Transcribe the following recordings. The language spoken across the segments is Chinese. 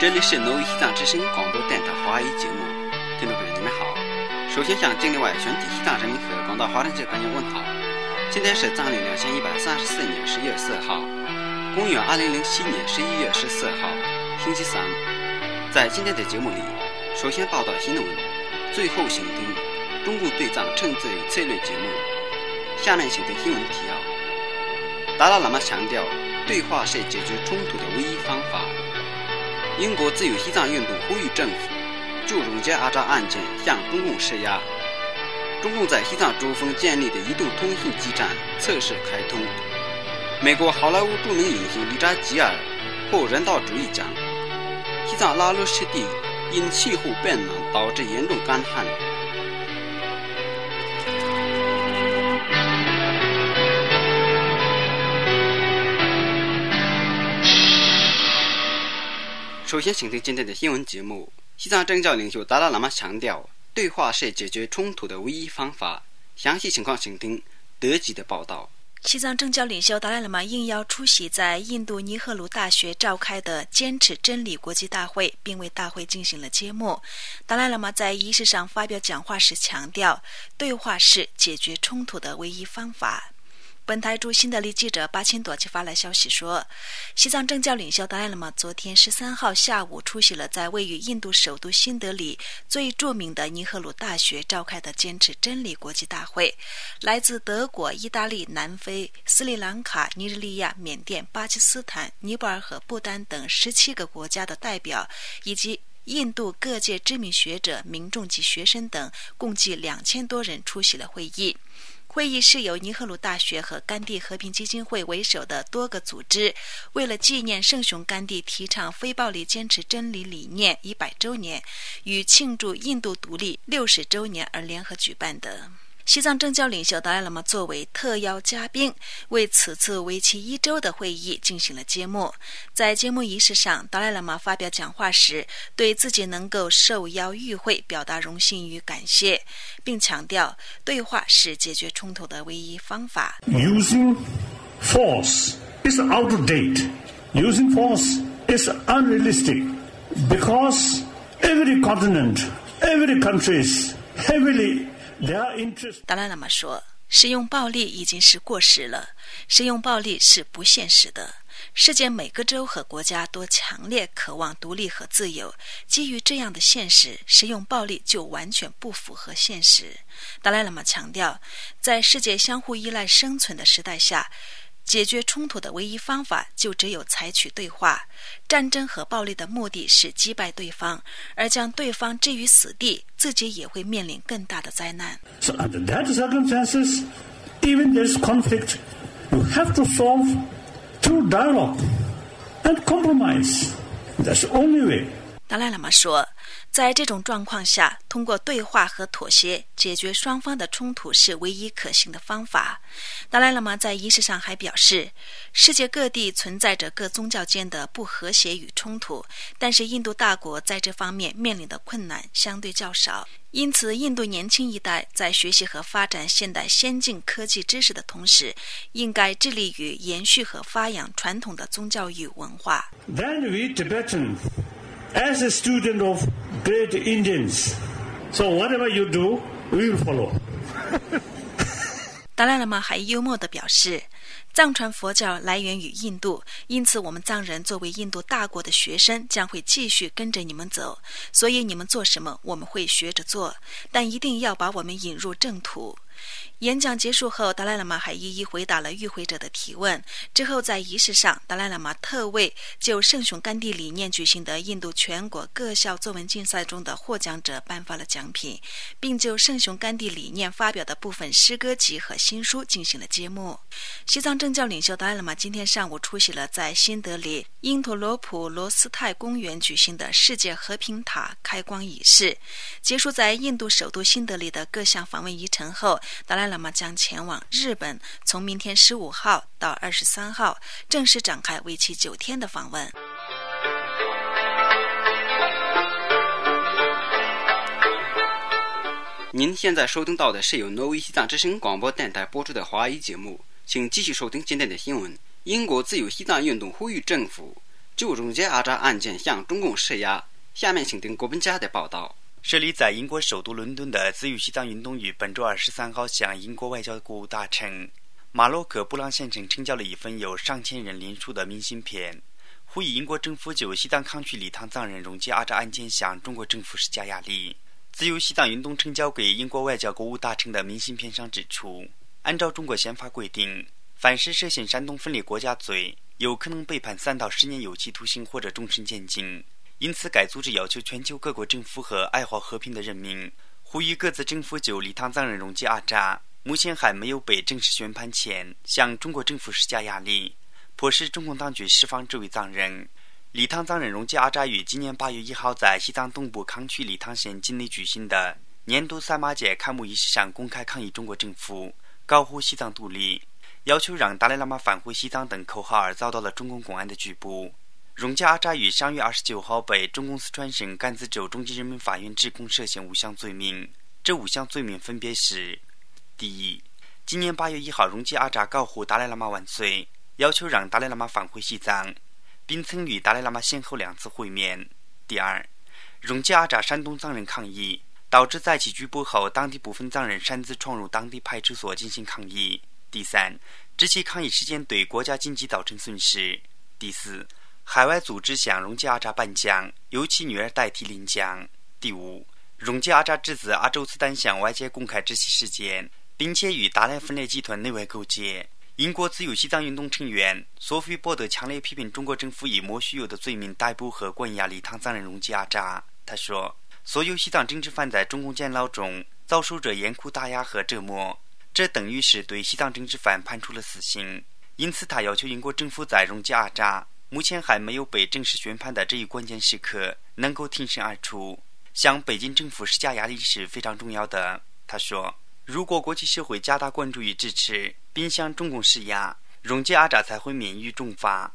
这里是挪威西藏之声广播电台华语节目，听众朋友你们好。首先向境内外全体西藏人民和广大华人界朋友问好。今天是藏历2134年11月4号，公元2007年11月14号，星期三。在今天的节目里，首先报道新闻，最后请听中共对藏政策与策略节目。下面请听新闻提要。达赖喇嘛强调，对话是解决冲突的唯一方法。英国自由西藏运动呼吁政府就荣杰阿扎案件向中共施压。中共在西藏珠峰建立的移动通信基站测试开通。美国好莱坞著名影星理查吉尔获人道主义奖。西藏拉鲁湿地因气候变暖导致严重干旱。首先请听今天的新闻节目。西藏政教领袖达赖喇嘛强调，对话是解决冲突的唯一方法。详细情况请听德籍的报道。 西藏政教领袖达赖喇嘛应邀出席在印度尼赫鲁大学召开的坚持真理国际大会，并为大会进行了揭幕。达赖喇嘛在仪式上发表讲话时强调，对话是解决冲突的唯一方法。本台驻新德里记者巴钦朵发来消息说，西藏政教领袖达赖喇嘛昨天13号下午出席了在位于印度首都新德里最著名的尼赫鲁大学召开的坚持真理国际大会。来自德国、意大利、南非、斯里兰卡、尼日利亚、缅甸、巴基斯坦、尼泊尔和不丹等17个国家的代表，以及印度各界知名学者、民众及学生等，共计2000多人出席了会议。会议是由尼赫鲁大学和甘地和平基金会为首的多个组织，为了纪念圣雄甘地提倡非暴力坚持真理理念100周年与庆祝印度独立60周年而联合举办的。西藏政教领袖达赖喇嘛作为特邀嘉宾，为此次为期1周的会议进行了揭幕。在揭幕仪式上，达赖喇嘛发表讲话时，对自己能够受邀与会表达荣幸与感谢，并强调对话是解决冲突的唯一方法。 Using force is out of date. Using force is unrealistic because every continent, every country is heavily 达赖喇嘛说，使用暴力已经是过时了，使用暴力是不现实的。世界每个州和国家都强烈渴望独立和自由，基于这样的现实，使用暴力就完全不符合现实。达赖喇嘛强调，在世界相互依赖生存的时代下，解决冲突的唯一方法就只有采取对话。战争和暴力的目的是击败对方，而将对方置于死地，自己也会面临更大的灾难。 So under that circumstances, even there is conflict, you have to solve through dialogue and compromise. That's the only way. 达赖喇嘛说，在这种状况下，通过对话和妥协解决双方的冲突是唯一可行的方法。达赖喇嘛在仪式上还表示，世界各地存在着各宗教间的不和谐与冲突，但是印度大国在这方面面临的困难相对较少，因此印度年轻一代在学习和发展现代先进科技知识的同时，应该致力于延续和发扬传统的宗教与文化。 Then we Tibetan, as a student of great Indians, so whatever you do, we will follow. 达赖喇嘛还幽默地表示，藏传佛教来源于印度，因此我们藏人作为印度大国的学生将会继续跟着你们走，所以你们做什么我们会学着做，但一定要把我们引入正途。演讲结束后，达赖喇嘛还一一回答了与会者的提问。之后在仪式上，达赖喇嘛特为就圣雄甘地理念举行的印度全国各校作文竞赛中的获奖者颁发了奖品，并就圣雄甘地理念发表的部分诗歌集和新书进行了揭幕。西藏政教领袖达赖喇嘛今天上午出席了在新德里因陀罗普罗斯泰公园举行的世界和平塔开光仪式。结束在印度首都新德里的各项访问仪程后，达赖喇嘛将前往日本，从明天15号到23号正式展开为期9天的访问。 您现在收听到的是由挪威西藏之声广播电台播出的华语节目，请继续收听今天的新闻。英国自由西藏运动呼吁政府就荣街阿扎案件向中共施压。下面请听郭本佳的报道。 设立在英国首都伦敦的自由西藏运动于本周23号向英国外交国务大臣马洛克布朗先生呈交了一份有上千人联署的明信片，呼吁英国政府就西藏康区礼堂藏人荣街阿扎案件向中国政府施加压力。自由西藏运动呈交给英国外交国务大臣的明信片上指出，按照中国宪法规定，凡是涉嫌煽动分裂国家罪，有可能被判3到10年有期徒刑或者终身监禁。因此该组织要求全球各国政府和爱好和平的人民，呼吁各自政府就礼堂藏人荣街阿扎目前还没有被正式宣判前，向中国政府施加压力，迫使中共当局释放这位藏人。礼堂藏人荣街阿扎于今年8月1号在西藏东部康区礼堂县境内举行的年度赛马节开幕仪式上公开抗议中国政府高呼西藏独立，要求让达赖喇嘛返回西藏等口号而遭到了中共公安的拘捕。荣街阿扎于上月29号被中共四川省甘孜州中级人民法院指控涉嫌5项罪名，这5项罪名分别是：第一，今年8月1号荣街阿扎高呼达赖喇嘛万岁，要求让达赖喇嘛返回西藏，并曾与达赖喇嘛先后2次会面。第二，荣街阿扎煽动藏人抗议，导致在其拘捕后当地部分藏人擅自闯入当地派出所进行抗议。第三，这起抗议事件对国家经济造成损失。第四，海外组织向荣街阿扎颁奖，由其女儿代替领奖。第五，荣街阿扎之子阿周斯丹向外界公开这起事件，并且与达赖分裂集团内外勾结。英国自由西藏运动成员索菲波德强烈批评中国政府以莫须有的罪名逮捕和关押礼堂藏人荣街阿扎。他说，所有西藏政治犯在中共监牢中遭受着严酷打压和折磨，这等于是对西藏政治犯判处了死刑。因此他要求英国政府在荣街阿扎目前还没有被正式宣判的这一关键时刻能够挺身而出，向北京政府施加压力是非常重要的。他说，如果国际社会加大关注与支持，并向中共施压，荣街阿扎才会免于重罚。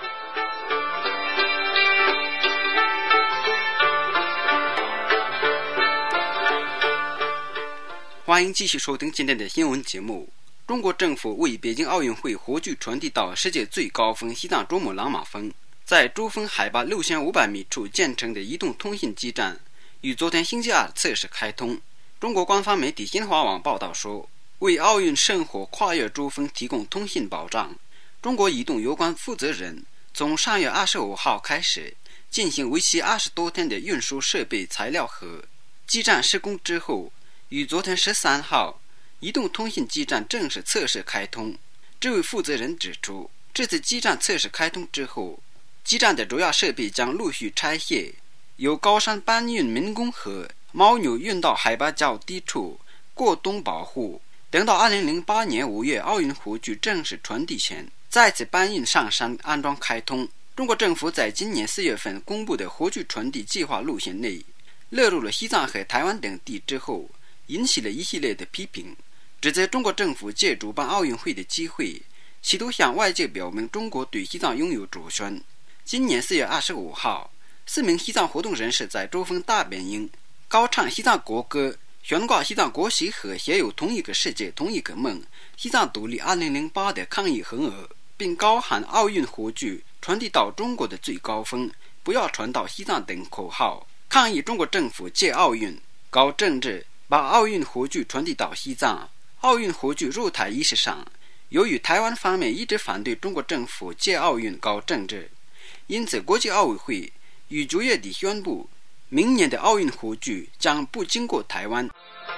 欢迎继续收听今天的新闻节目。中国政府为北京奥运会火炬传递到世界最高峰西藏珠穆朗玛峰，在珠峰海拔6500米处建成的移动通信基站于昨天星期二测试开通。中国官方媒体新华网报道说，为奥运圣火跨越珠峰提供通信保障，中国移动有关负责人从上月25号开始进行为期20多天的运输设备材料盒。基站施工之后，于昨天13号移动通信基站正式测试开通。这位负责人指出，这次基站测试开通之后，基站的主要设备将陆续拆卸，由高山搬运民工和牦牛运到海拔较低处过冬保护，等到2008年5月奥运火炬正式传递前再次搬运上山安装开通。中国政府在今年4月份公布的火炬传递计划路线内列入了西藏和台湾等地之后，引起了一系列的批评，指责中国政府借主办奥运会的机会，企图向外界表明中国对西藏拥有主权。今年4月25号，4名西藏活动人士在珠峰大本营高唱西藏国歌，悬挂西藏国旗和写有同一个世界同一个梦西藏独立2008的抗议横额，并高喊奥运火炬传递到中国的最高峰，不要传到西藏等口号，抗议中国政府借奥运搞政治，把奥运火炬传递到西藏。奥运火炬入台仪式上，由于台湾方面一直反对中国政府借奥运搞政治，因此国际奥委会于9月底宣布，明年的奥运火炬将不经过台湾。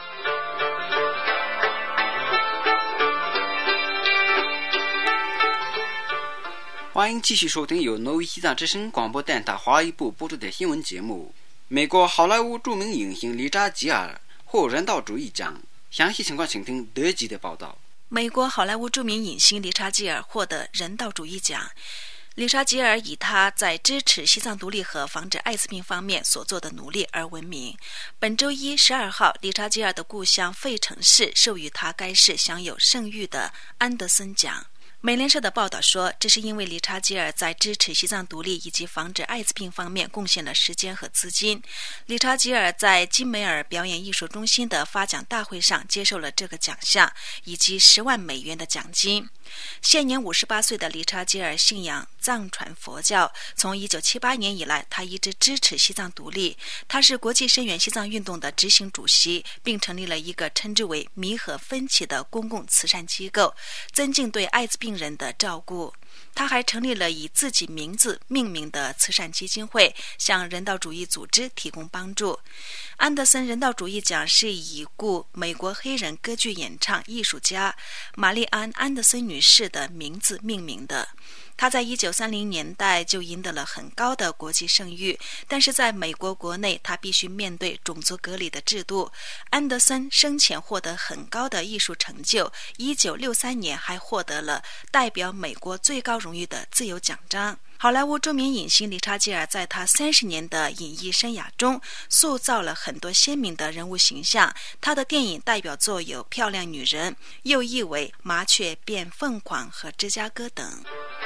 欢迎继续收听由挪威西藏之声广播电台华语部播出的新闻节目。美国好莱坞著名影星理查吉尔获人道主义奖，详细情况请听德吉的报道。 美国好莱坞著名影星理查吉尔获得人道主义奖。理查吉尔以他在支持西藏独立和防治艾滋病方面所做的努力而闻名。本周一12号，理查吉尔的故乡费城市授予他该市享有盛誉的安德森奖。 美联社的报道说，这是因为理查吉尔在支持西藏独立以及防止艾滋病方面贡献了时间和资金。理查吉尔在金梅尔表演艺术中心的发奖大会上接受了这个奖项，以及10万美元的奖金。现年58岁的理查吉尔信仰藏传佛教，从1978年以来，他一直支持西藏独立。他是国际声援西藏运动的执行主席，并成立了一个称之为弥合分歧的公共慈善机构，增进对艾滋病人的照顾。他还成立了以自己名字命名的慈善基金会，向人道主义组织提供帮助。安德森人道主义奖是以故美国黑人歌剧演唱艺术家玛丽安·安德森女士的名字命名的。他在1930年代就赢得了很高的国际声誉，但是在美国国内，他必须面对种族隔离的制度。安德森生前获得很高的艺术成就，1963年还获得了代表美国最高荣誉的自由奖章。好莱坞著名影星理查吉尔在他30年的演艺生涯中塑造了很多鲜明的人物形象，他的电影代表作有《漂亮女人》、又译为《麻雀变凤凰》和《芝加哥》等。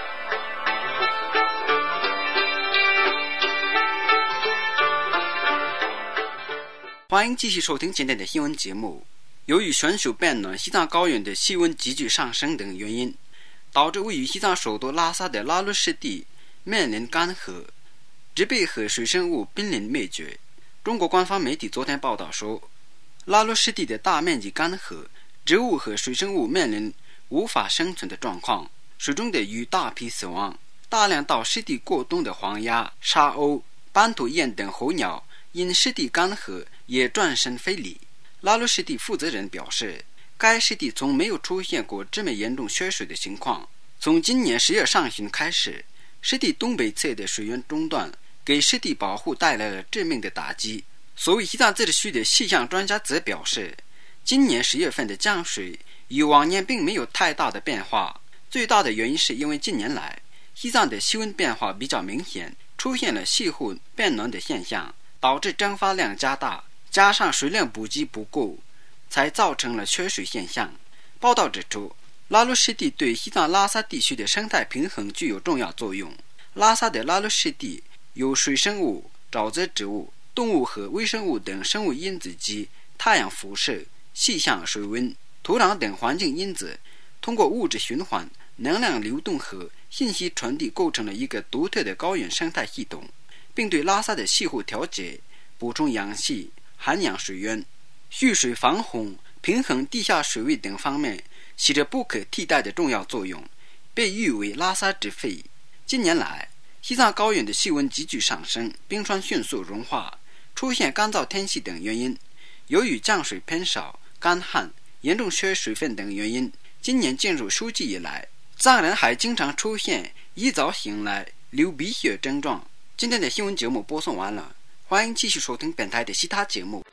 欢迎继续收听今天的新闻节目。由于全球变暖、西藏高原的气温急剧上升等原因，导致位于西藏首都拉萨的拉鲁湿地面临干涸，植被和水生物濒临灭绝。中国官方媒体昨天报道说，拉鲁湿地的大面积干涸，植物和水生物面临无法生存的状况，水中的鱼大批死亡，大量到湿地过冬的黄鸭、沙鸥、斑头雁等候鸟因湿地干涸也转身飞离。拉鲁湿地负责人表示，该湿地从没有出现过这么严重缺水的情况。从今年10月上旬开始，湿地东北侧的水源中断，给湿地保护带来了致命的打击。所谓西藏自治区的气象专家则表示，今年10月份的降水与往年并没有太大的变化，最大的原因是因为近年来西藏的气温变化比较明显，出现了气候变暖的现象，导致蒸发量加大，加上水量补给不够，才造成了缺水现象。报道指出，拉鲁湿地对西藏拉萨地区的生态平衡具有重要作用。拉萨的拉鲁湿地有水生物、沼泽植物、动物和微生物等生物因子及太阳辐射、气象、水温、土壤等环境因子，通过物质循环、能量流动和信息传递构成了一个独特的高原生态系统，并对拉萨的气候调节、补充氧气、涵养水源、蓄水防洪、平衡地下水位等方面起着不可替代的重要作用，被誉为拉萨之肺。近年来，西藏高原的气温急剧上升，冰川迅速融化，出现干燥天气等原因，由于降水偏少、干旱、严重缺水分等原因，今年进入秋季以来，藏人还经常出现一早醒来流鼻血症状。今天的新闻节目播送完了，欢迎继续收听本台的其他节目。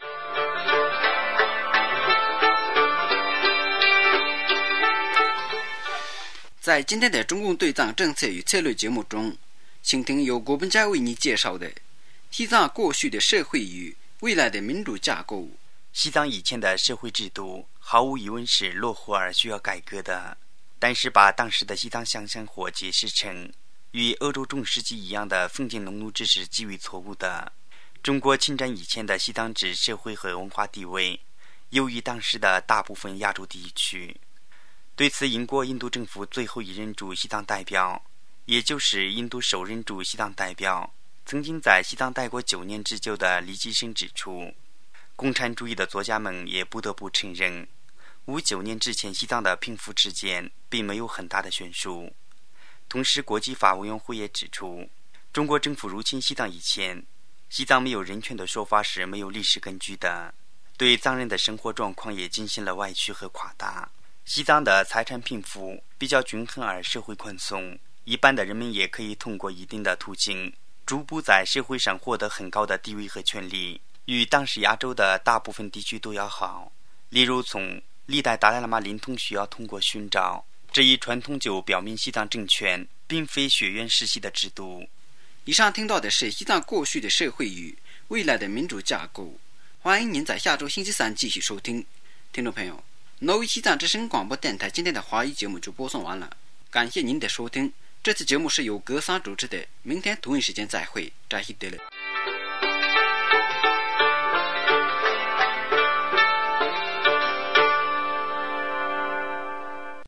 在今天的中共对藏政策与策略节目中，请听由国本家为你介绍的西藏过去的社会与未来的民主架构。 西藏以前的社会制度毫无疑问是落后而需要改革的，但是把当时的西藏乡生活解释成与欧洲中世纪一样的封建农奴制是极为错误的。中国侵占以前的西藏之社会和文化地位优于当时的大部分亚洲地区。对此，英国印度政府最后一任驻西藏代表，也就是印度首任驻西藏代表，曾经在西藏待过9年之久的李济深指出，共产主义的作家们也不得不承认，59年之前西藏的贫富之间并没有很大的悬殊。同时，国际法委员会也指出，中国政府入侵西藏以前，西藏没有人权的说法是没有历史根据的，对藏人的生活状况也进行了歪曲和夸大。西藏的财产贫富比较均衡而社会宽松，一般的人们也可以通过一定的途径逐步在社会上获得很高的地位和权利，与当时亚洲的大部分地区都要好。例如，从历代达赖喇嘛临终需要通过殉诏，这一传统就表明西藏政权并非血缘世袭的制度。 以上听到的是西藏过去的社会与未来的民主架构。欢迎您在下周星期三继续收听。听众朋友，挪威西藏之声广播电台今天的华语节目就播送完了， 感谢您的收听。这次节目是由格桑主持的，明天同一时间再会，扎西德勒。